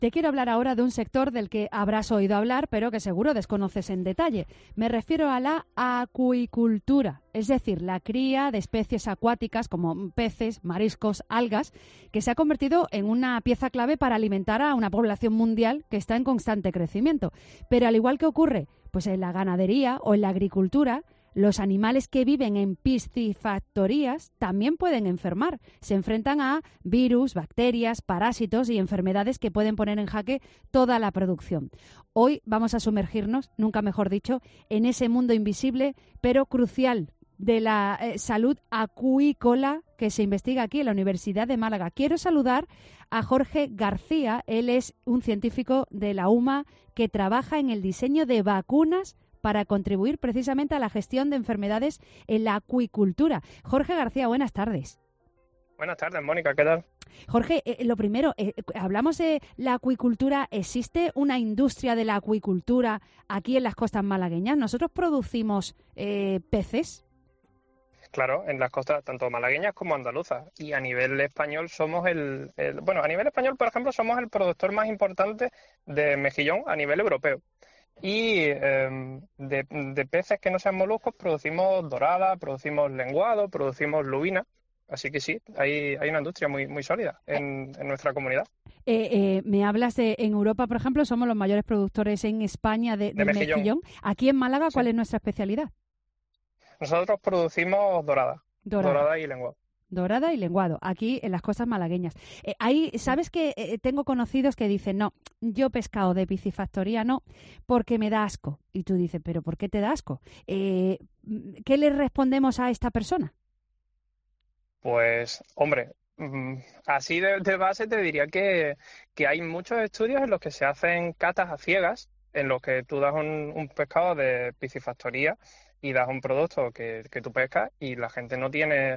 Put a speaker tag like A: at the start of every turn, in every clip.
A: Te quiero hablar ahora de un sector del que habrás oído hablar, pero que seguro desconoces en detalle. Me refiero a la acuicultura, es decir, la cría de especies acuáticas como peces, mariscos, algas, que se ha convertido en una pieza clave para alimentar a una población mundial que está en constante crecimiento. Pero al igual que ocurre pues en la ganadería o en la agricultura, los animales que viven en piscifactorías también pueden enfermar. Se enfrentan a virus, bacterias, parásitos y enfermedades que pueden poner en jaque toda la producción. Hoy vamos a sumergirnos, nunca mejor dicho, en ese mundo invisible pero crucial de la salud acuícola que se investiga aquí en la Universidad de Málaga. Quiero saludar a Jorge García. Él es un científico de la UMA que trabaja en el diseño de vacunas para contribuir precisamente a la gestión de enfermedades en la acuicultura. Jorge García, buenas tardes.
B: Buenas tardes, Mónica, ¿qué tal?
A: Jorge, lo primero, hablamos de la acuicultura. ¿Existe una industria de la acuicultura aquí en las costas malagueñas? ¿Nosotros producimos peces?
B: Claro, en las costas tanto malagueñas como andaluzas. Y a nivel español somos a nivel español, por ejemplo, somos el productor más importante de mejillón a nivel europeo. Y de peces que no sean moluscos producimos dorada, producimos lenguado, producimos lubina. Así que sí, hay una industria muy, muy sólida en nuestra comunidad.
A: Me hablas de, en Europa, por ejemplo, somos los mayores productores en España del mejillón. Aquí en Málaga, ¿cuál es nuestra especialidad?
B: Nosotros producimos dorada y lenguado.
A: Dorada y lenguado, aquí en las costas malagueñas. ¿Sabes que tengo conocidos que dicen, no, yo pescado de piscifactoría no, porque me da asco? Y tú dices, ¿pero por qué te da asco? ¿Qué le respondemos a esta persona?
B: Pues, hombre, así de base te diría que hay muchos estudios en los que se hacen catas a ciegas, en los que tú das un pescado de piscifactoría y das un producto que tú pescas y la gente no tiene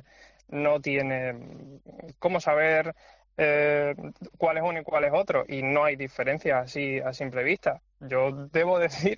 B: cómo saber cuál es uno y cuál es otro, y no hay diferencias así a simple vista. Yo debo decir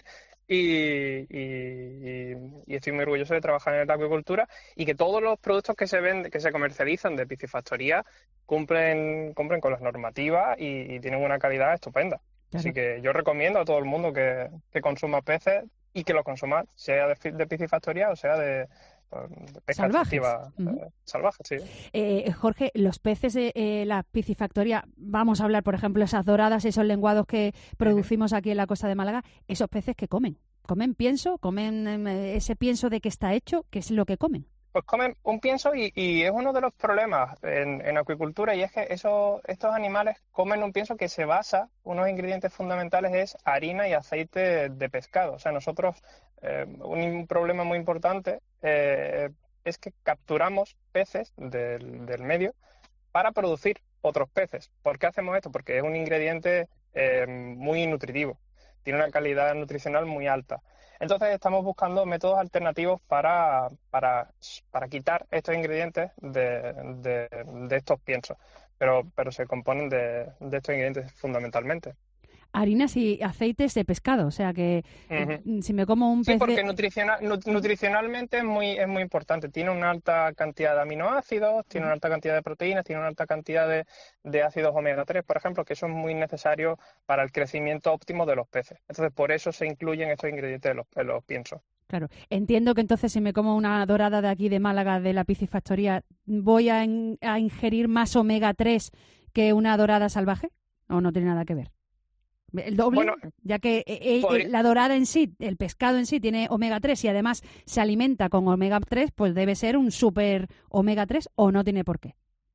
B: y estoy muy orgulloso de trabajar en la acuicultura y que todos los productos que se venden, que se comercializan de piscifactoría cumplen con las normativas y tienen una calidad estupenda.
A: Claro.
B: Así que yo recomiendo a todo el mundo que consuma peces y que lo consuma, sea de piscifactoría o sea de pesca
A: salvajes.
B: Salvajes, sí.
A: Jorge, los peces de la piscifactoría, vamos a hablar, por ejemplo, esas doradas, esos lenguados que producimos aquí en la costa de Málaga, esos peces que comen pienso, comen ese pienso de que está hecho, ¿qué es lo que comen?
B: Pues comen un pienso y es uno de los problemas en acuicultura, y es que estos animales comen un pienso que se basa, unos ingredientes fundamentales es harina y aceite de pescado. O sea, nosotros, un problema muy importante es que capturamos peces del medio para producir otros peces. ¿Por qué hacemos esto? Porque es un ingrediente muy nutritivo, tiene una calidad nutricional muy alta. Entonces estamos buscando métodos alternativos para quitar estos ingredientes de estos piensos, pero se componen de estos ingredientes fundamentalmente.
A: Harinas y aceites de pescado, o sea que si me como un pez...
B: Sí, porque nutricionalmente es muy importante. Tiene una alta cantidad de aminoácidos, tiene una alta cantidad de proteínas, tiene una alta cantidad de ácidos omega 3, por ejemplo, que son muy necesarios para el crecimiento óptimo de los peces. Entonces, por eso se incluyen estos ingredientes en los piensos.
A: Claro, entiendo que entonces si me como una dorada de aquí de Málaga, de la piscifactoría, ¿voy a ingerir más omega 3 que una dorada salvaje? ¿O no tiene nada que ver? El doble, bueno, ya que la dorada en sí, el pescado en sí tiene omega 3 y además se alimenta con omega 3, pues debe ser un super omega 3 o no tiene por qué.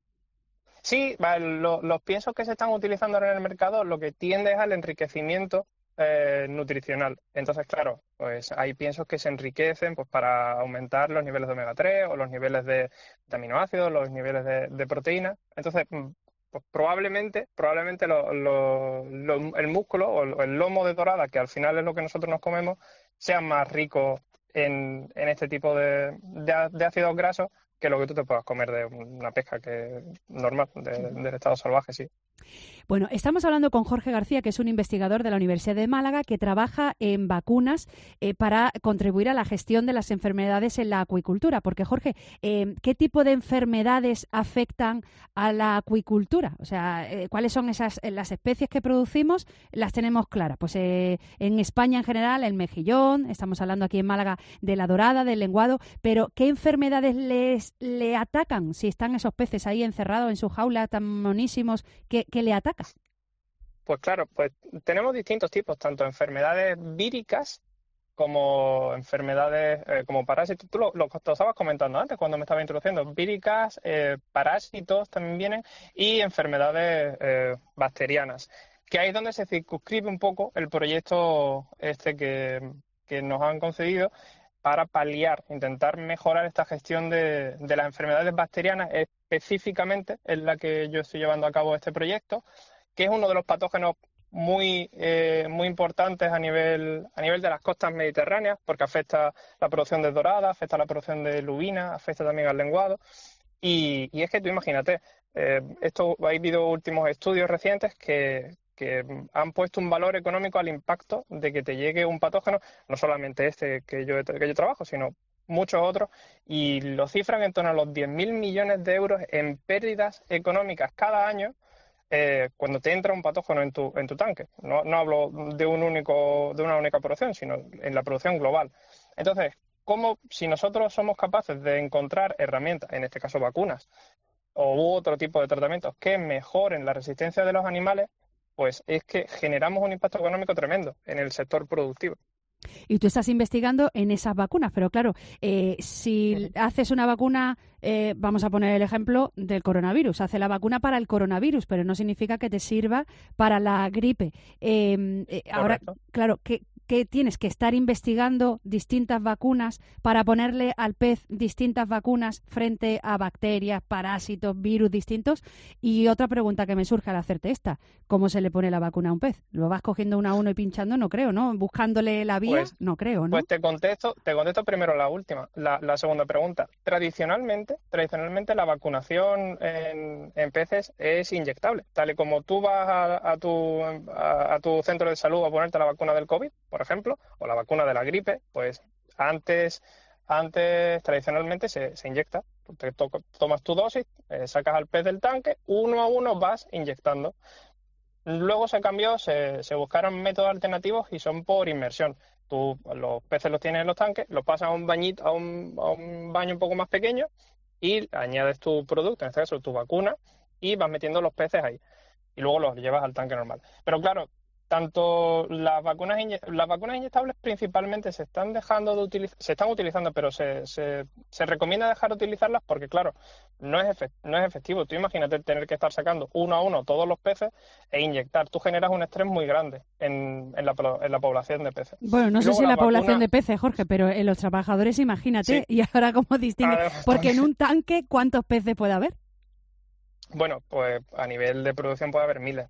B: Sí, los piensos que se están utilizando ahora en el mercado lo que tiende es al enriquecimiento nutricional. Entonces, claro, pues hay piensos que se enriquecen pues para aumentar los niveles de omega 3 o los niveles de aminoácidos, los niveles de proteína. Entonces, pues probablemente el músculo o el lomo de dorada, que al final es lo que nosotros nos comemos, sea más rico en este tipo de ácidos grasos que lo que tú te puedas comer de una pesca que normal, del estado salvaje, sí.
A: Bueno, estamos hablando con Jorge García, que es un investigador de la Universidad de Málaga que trabaja en vacunas para contribuir a la gestión de las enfermedades en la acuicultura. Porque, Jorge, ¿qué tipo de enfermedades afectan a la acuicultura? O sea, ¿cuáles son las especies que producimos? Las tenemos claras. Pues en España en general, el mejillón, estamos hablando aquí en Málaga de la dorada, del lenguado, pero ¿qué enfermedades le atacan si están esos peces ahí encerrados en su jaula tan monísimos que le atacan?
B: Pues claro, pues tenemos distintos tipos, tanto enfermedades víricas como enfermedades como parásitos. Tú lo estabas comentando antes cuando me estaba introduciendo. Víricas, parásitos también vienen y enfermedades bacterianas, que ahí es donde se circunscribe un poco el proyecto que nos han concedido para paliar, intentar mejorar esta gestión de las enfermedades bacterianas, específicamente en la que yo estoy llevando a cabo este proyecto, que es uno de los patógenos muy importantes a nivel de las costas mediterráneas, porque afecta la producción de dorada, afecta la producción de lubina, afecta también al lenguado. Y es que tú imagínate, ha habido últimos estudios recientes que han puesto un valor económico al impacto de que te llegue un patógeno, no solamente este que yo trabajo, sino muchos otros, y lo cifran en torno a los 10.000 millones de euros en pérdidas económicas cada año cuando te entra un patógeno en tu tanque. No hablo de una única producción, sino en la producción global. Entonces, si nosotros somos capaces de encontrar herramientas, en este caso vacunas, u otro tipo de tratamientos que mejoren la resistencia de los animales, pues es que generamos un impacto económico tremendo en el sector productivo.
A: Y tú estás investigando en esas vacunas, pero claro, si haces una vacuna, vamos a poner el ejemplo del coronavirus, hace la vacuna para el coronavirus, pero no significa que te sirva para la gripe. Ahora, claro, que tienes que estar investigando distintas vacunas para ponerle al pez distintas vacunas frente a bacterias, parásitos, virus distintos. Y otra pregunta que me surge al hacerte esta, ¿cómo se le pone la vacuna a un pez? ¿Lo vas cogiendo uno a uno y pinchando? No creo, ¿no? Buscándole la vía, pues, no creo, ¿no?
B: Pues te contesto primero la última, la segunda pregunta. Tradicionalmente la vacunación en peces es inyectable. Tal y como tú vas a tu centro de salud a ponerte la vacuna del COVID, por ejemplo, o la vacuna de la gripe, pues antes tradicionalmente se inyecta. Tú tomas tu dosis, sacas al pez del tanque, uno a uno vas inyectando. Luego se cambió, se buscaron métodos alternativos y son por inmersión. Tú los peces los tienes en los tanques, los pasas a un bañito, a un baño un poco más pequeño y añades tu producto, en este caso tu vacuna, y vas metiendo los peces ahí. Y luego los llevas al tanque normal. Pero claro, tanto las vacunas inyectables principalmente se están utilizando, pero se recomienda dejar de utilizarlas porque, claro, no es efectivo. Tú imagínate tener que estar sacando uno a uno todos los peces e inyectar. Tú generas un estrés muy grande en la población de peces.
A: Bueno, no sé si en la población de peces, Jorge, pero en los trabajadores, imagínate. Sí. Y ahora, ¿cómo distingue? Porque en un tanque, ¿cuántos peces puede haber?
B: Bueno, pues a nivel de producción puede haber miles.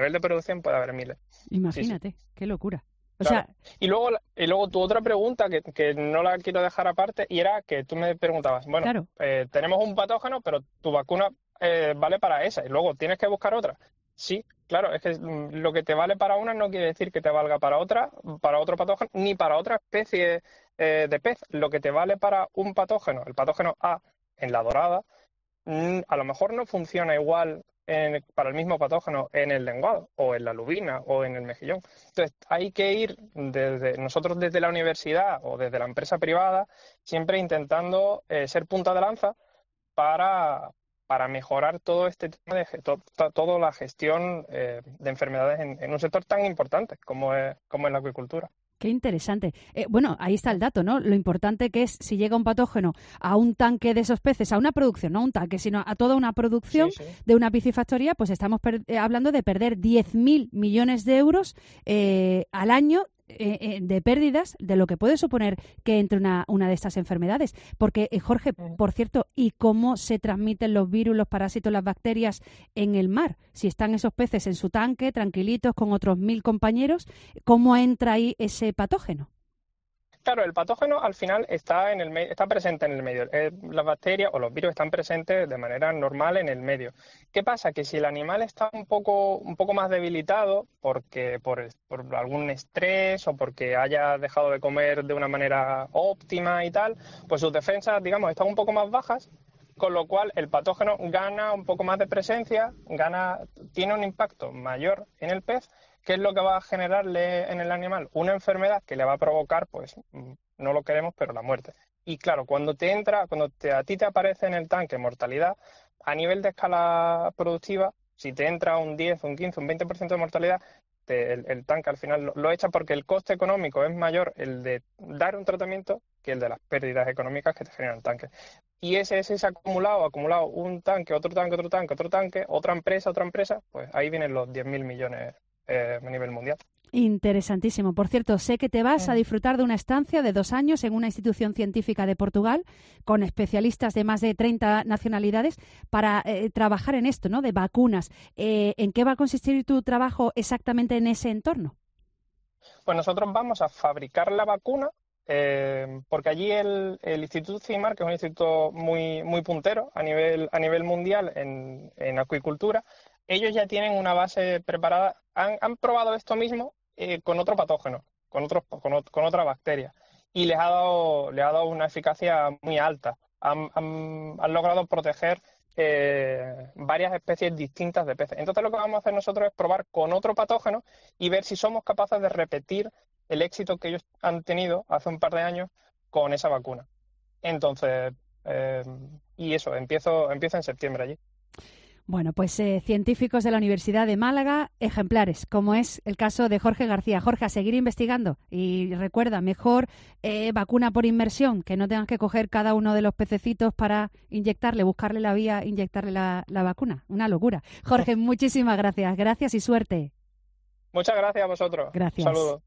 A: Imagínate, sí. Qué locura.
B: Claro. Y luego tu otra pregunta, que no la quiero dejar aparte, y era que tú me preguntabas, bueno, claro. Tenemos un patógeno, pero tu vacuna vale para esa, y luego tienes que buscar otra. Sí, claro, es que lo que te vale para una no quiere decir que te valga para otro patógeno, ni para otra especie de pez. Lo que te vale para un patógeno, el patógeno A en la dorada, a lo mejor no funciona igual para el mismo patógeno en el lenguado o en la lubina o en el mejillón. Entonces hay que ir nosotros desde la universidad o desde la empresa privada siempre intentando ser punta de lanza para mejorar todo este tema toda la gestión de enfermedades en un sector tan importante como es la acuicultura.
A: Qué interesante. Bueno, ahí está el dato, ¿no? Lo importante que es si llega un patógeno a un tanque de esos peces, a una producción, no a un tanque, sino a toda una producción de una piscifactoría, pues estamos hablando de perder 10.000 millones de euros al año de pérdidas de lo que puede suponer que entre una de estas enfermedades. Porque, Jorge, por cierto, ¿y cómo se transmiten los virus, los parásitos, las bacterias en el mar? Si están esos peces en su tanque, tranquilitos, con otros 1.000 compañeros, ¿cómo entra ahí ese patógeno?
B: Claro, el patógeno al final está está presente en el medio. Las bacterias o los virus están presentes de manera normal en el medio. ¿Qué pasa? Que si el animal está un poco más debilitado por algún estrés o porque haya dejado de comer de una manera óptima y tal, pues sus defensas, digamos, están un poco más bajas, con lo cual el patógeno gana un poco más de presencia, tiene un impacto mayor en el pez. ¿Qué es lo que va a generarle en el animal? Una enfermedad que le va a provocar, pues, no lo queremos, pero la muerte. Y claro, cuando a ti te aparece en el tanque mortalidad, a nivel de escala productiva, si te entra un 10, un 15, un 20% de mortalidad, el tanque al final lo echa porque el coste económico es mayor el de dar un tratamiento que el de las pérdidas económicas que te generan el tanque. Y ese acumulado un tanque, otro tanque, otro tanque, otro tanque, otra empresa, pues ahí vienen los 10.000 millones a nivel mundial.
A: Interesantísimo. Por cierto, sé que te vas a disfrutar de una estancia de 2 años en una institución científica de Portugal con especialistas de más de 30 nacionalidades para trabajar en esto, ¿no? De vacunas. ¿En qué va a consistir tu trabajo exactamente en ese entorno?
B: Pues nosotros vamos a fabricar la vacuna porque allí el Instituto CIMAR, que es un instituto muy, muy puntero a nivel mundial en acuicultura, ellos ya tienen una base preparada. Han probado esto mismo con otro patógeno, con otra bacteria, y les ha dado una eficacia muy alta. Han logrado proteger varias especies distintas de peces. Entonces lo que vamos a hacer nosotros es probar con otro patógeno y ver si somos capaces de repetir el éxito que ellos han tenido hace un par de años con esa vacuna. Entonces, y eso, empiezo en septiembre allí.
A: Bueno, pues científicos de la Universidad de Málaga, ejemplares, como es el caso de Jorge García. Jorge, a seguir investigando. Y recuerda, mejor vacuna por inmersión, que no tengas que coger cada uno de los pececitos para buscarle la vía, inyectarle la vacuna. Una locura. Jorge, muchísimas gracias. Gracias y suerte.
B: Muchas gracias a vosotros.
A: Gracias.
B: Un saludo.